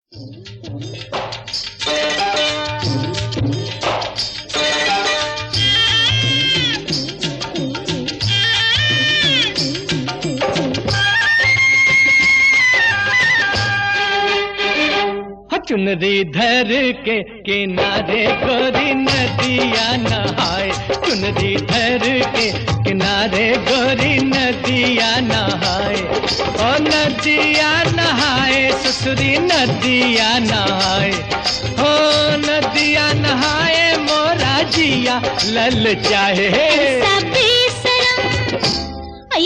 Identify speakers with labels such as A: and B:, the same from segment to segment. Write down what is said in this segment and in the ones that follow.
A: चुनरी धर के किनारे गोरी नदिया नहाए, चुनरी धर के किनारे गोरी नदिया नहाए, ओ नदिया नहाए ससुरी नदिया नहाए, हो नदिया नहाए मोरा जिया लल चाहे।
B: ऐसा बेशरम है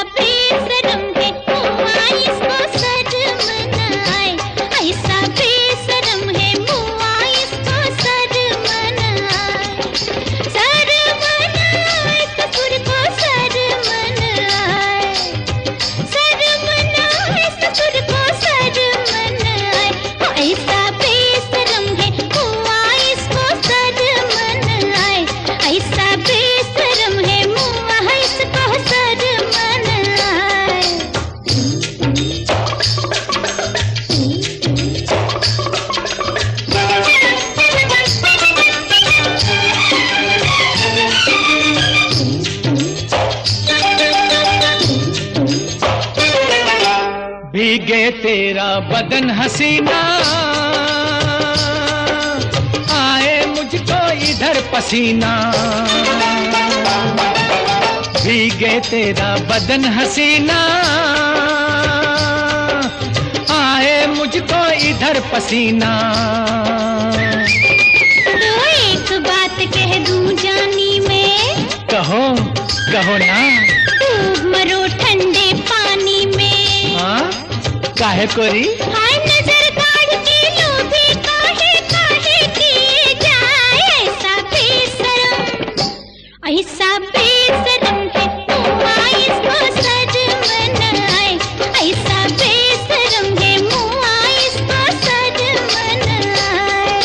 B: मुआ इसको शर्म न आए, ऐसा बेशरम है मुआ इसको शर्म न आए, शर्म न आए ससुर को शर्म न आए, शर्म न आए ससुर को शर्म न आए, ऐसा बेशरम है मुआ इसको शर्म न आए, ऐसा बेशरम है मुआ इसको शर्म न आए।
A: भीगे तेरा बदन हसीना, आए मुझको इधर पसीना, भीगे तेरा बदन हसीना, आए मुझको इधर पसीना।
B: तो एक बात कह दूं जानी में,
A: कहो कहो ना।
B: डूब मरो ठंडे पानी में।
A: हाँ काहे कोरी?
B: हाय नजर काढ़ के लोभी काहे काहे किए जाए, ऐसा बेशरम है मुआ इसको शर्म न आए, ऐसा बेशरम है मुआ इसको शर्म न आए।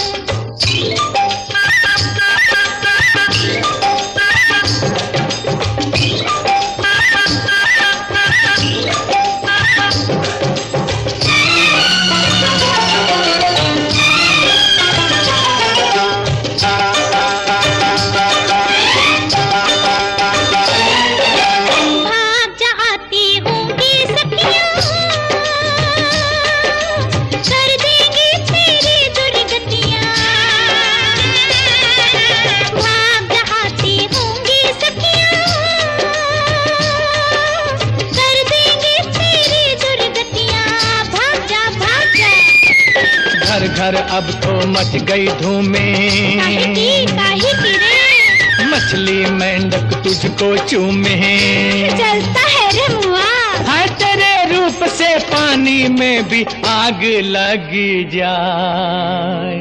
A: घर घर अब तो मच गई धूमें,
B: काहे की रे?
A: मछली मेंढक तुझको चूमे,
B: जलता है रे मुआ।
A: हाय तेरे रूप से पानी में भी आग लग जाए।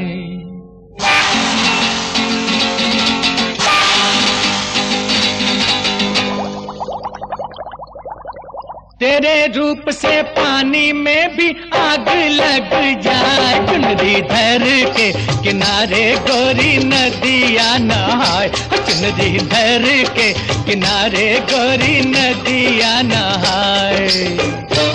A: तेरे रूप से पानी में भी आग लग जाए, चुनरी धर के किनारे गोरी नदिया नहाए, चुनरी धर के किनारे गोरी नदिया नहाए।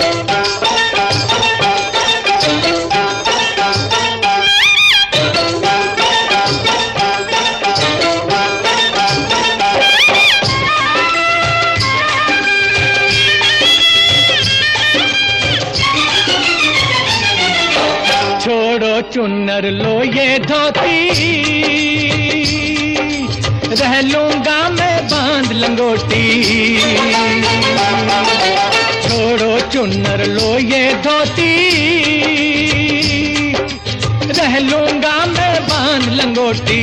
A: छोड़ो चुन्नर लो ये धोती, रह लूंगा मैं बांध लंगोटी। छोड़ो चुन्नर लो ये धोती, रह लूंगा मैं बांध लंगोटी।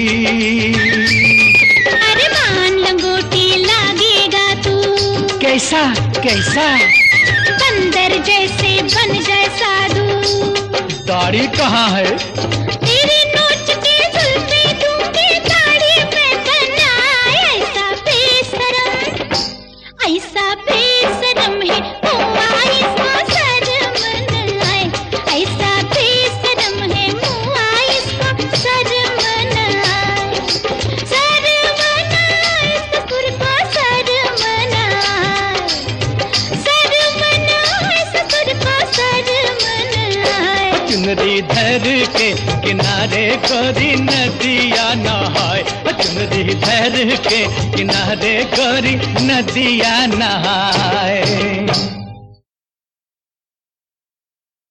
B: अरे बांध लंगोटी लागेगा तू,
A: कैसा कैसा?
B: बंदर जैसे बन जाए साधु।
A: दाढ़ी कहाँ है?
B: तेरी नोच के जुल्फे दूंगी दाढ़ी में बनाए, ऐसा बेशरम है मुआ इसको शर्म न आए, ऐसा बेशरम है मुआ इसको शर्म न आए, शर्म न आए ससुर को शर्म न आए, शर्म न आए ससुर को शर्म न आए।
A: चुनरी चुनरी धर के किनारे गोरी नदिया नहाए, चुनरी धर के किनारे गोरी नदिया नहाए।